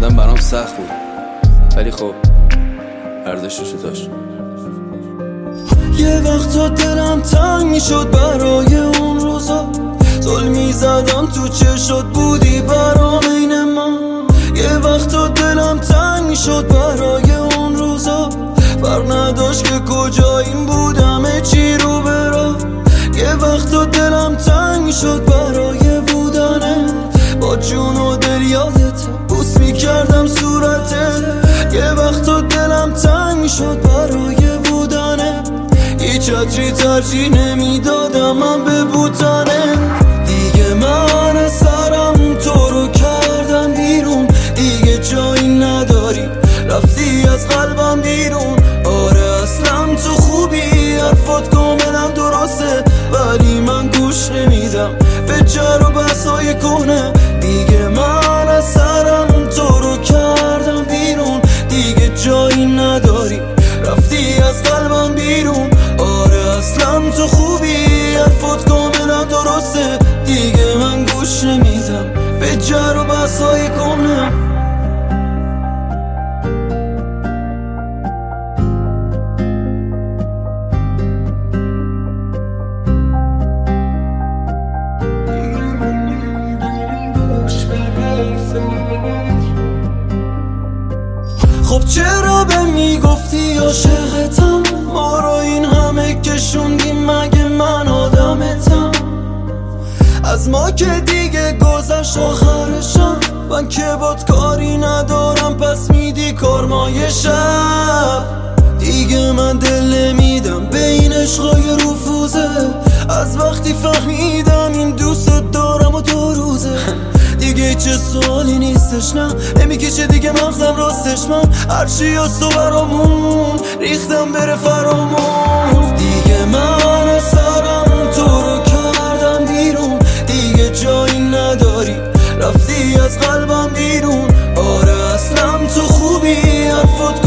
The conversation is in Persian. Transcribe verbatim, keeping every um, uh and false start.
کردن برام سخت بود، ولی خب ارزششو داشت. یه وقتا دلم تنگ میشد برای اون روزا، زل میزدم تو چشات بودی برام عین ما. یه وقتا دلم تنگ میشد برای اون روزا، فرق نداشت که کجاییم بودم چی رو برا. یه وقتا دلم تنگ میشد برای بودنه، با جون و دل یادت بوس میکردم صورتت. یه وقتا دلم تنگ میشد برای بودنه، هیچ عطری ترجیح نمیدادم من به بوتنه. دیگه من از سرم تو رو کردم بیرون، دیگه جایی نداری رفتی از قلبم بیرون. آره اصلا تو خوبی، حرفات کاملا درسته، ولی من گوش نمیدم به جر و بحثای کنه. دیگه من از سرم تو رو کردم بیرون، دیگه جایی نداری رفتی از قلبم بیرون. آره اصلا تو خوبی، حرفات کاملا درسته، دیگه من گوش نمیدم به جر و بحثای کنه. خب چرا به میگفتی عاشقتم، ما رو این همه کشوندیم مگه من آدمتم؟ از ما که دیگه گذشت آخرشم، من که بات کاری ندارم پس میدی کارمای شب. دیگه من دل نمیدم به این عشقای رفوزه، از وقتی فهمیدم این دوست دارم و دو روزه. دیگه چه سوالی نیستش نه، نمیکشه دیگه مغزم راستش، من هرچی از تو برامون ریختم بره فرامون. دیگه من از سرم تو رو کردم بیرون، دیگه جایی نداری رفتی از قلبم بیرون. آره اصلا تو خوبی، حرفات